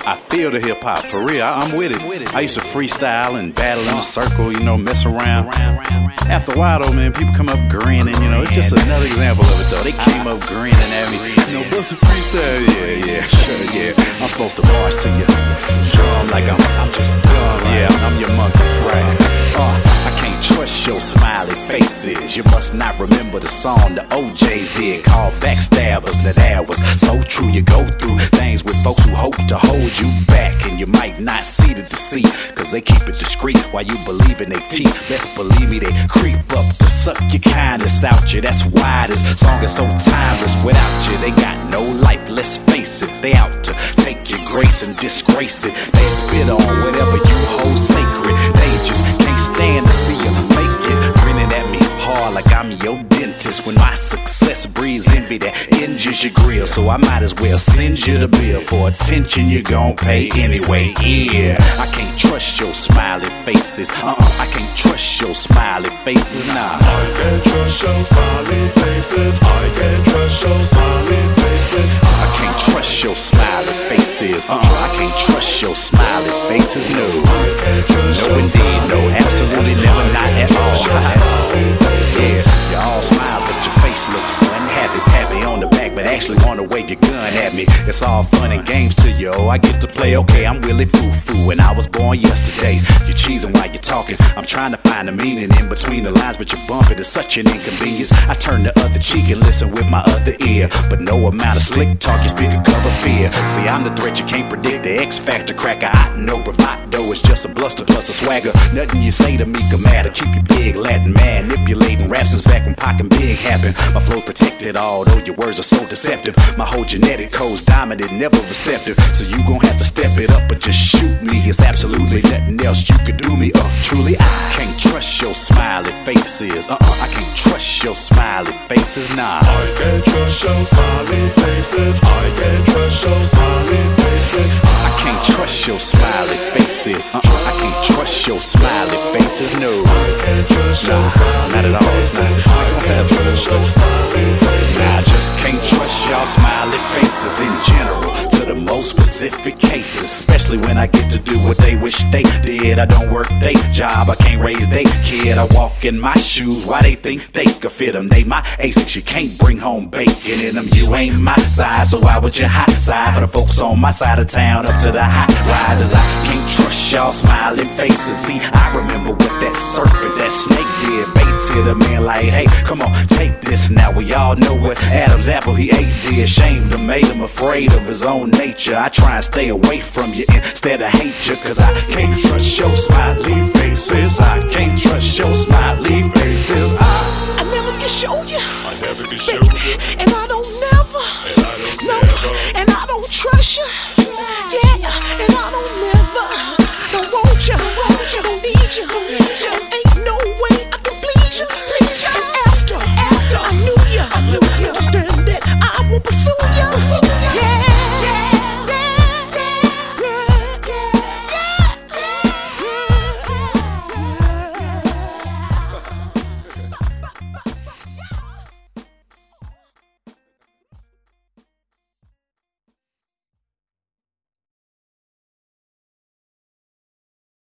I feel the hip hop, for real, I'm with it. I used to freestyle and battle in a circle, you know, mess around. After a while though, man, people come up grinning, you know, it's just another example of it though. They came up grinning at me, you know, bust a freestyle, yeah, sure, yeah. I'm supposed to march to you, drum like I'm just dumb, yeah, I'm your monkey, right? I can't trust your smiley faces. You must not remember the song the OJs did called Backstabbers. That was so true. You go through things with folks who hope to hold you back, and you might not see the deceit, cause they keep it discreet while you believe in their teeth. Best believe me, they creep up to suck your kindness out you. That's why this song is so timeless. Without you, they got no life, let's face it. They out to take your grace and disgrace it. They spit on whatever you hold sacred. They just can't stand to see you make it. Grinning at me hard like I'm your dentist. When my success breeds envy that injures your grill, so I might as well send you the bill for attention you gon' pay anyway. Yeah, I can't trust your smiley faces. I can't trust your smiley faces. Nah, I can't trust your smiley faces. I can't trust your smiley faces. I can't trust your smiley faces. I can't trust your smiley faces. No, no indeed, no, absolutely never, not at all. Yeah, you all smiles, but your face look unhappy. Pat me on the back, but actually wanna wave your gun at me. It's all fun and games to you. I get to play, okay, I'm Willie Foo-Foo, and I was born yesterday. You're cheesing while you're talking. I'm trying to find the meaning in between the lines, but you bump it. It's such an inconvenience. I turn the other cheek and listen with my other ear, but no amount of slick talk you speak can cover fear. See, I'm the threat you can't predict, the X Factor cracker. I know bravado is just a bluster plus a swagger. Nothing you say to me can matter. Keep you big Latin manipulating raps since back when Pac and Big happened. My flow's protected, although your words are so deceptive. My whole genetic code's dominant, never receptive. So you gon' have to step it up or just shoot me. It's absolutely nothing else you could do me. Truly, I can't trust your smiley faces. I can't trust your smiley faces. Nah, I can't trust your smiley faces. I can't trust your smiley faces. I can't trust your smiley faces. I can't trust your smiley faces. No, nah, not at all. It's not. I just can't trust y'all smiley faces in general, to the most specific cases, especially when I get to do what they wish they did. I don't work they job, I can't raise they kid. I walk in my shoes, why they think they could fit them? They my Asics, you can't bring home bacon in them. You ain't my size, so why would you hot side for the folks on my side of town up to the high rises? I can't trust y'all smiley faces. See, I remember what that serpent, that snake did. Baited a man like, hey, come on, take this. Now we all know what Adam's apple he ate did. Shamed him, made him afraid of his own nature. I try and stay away from you instead of hate you, cause I can't trust your smiley faces. I can't trust your smiley faces. I never can show you, I never can show you, and I don't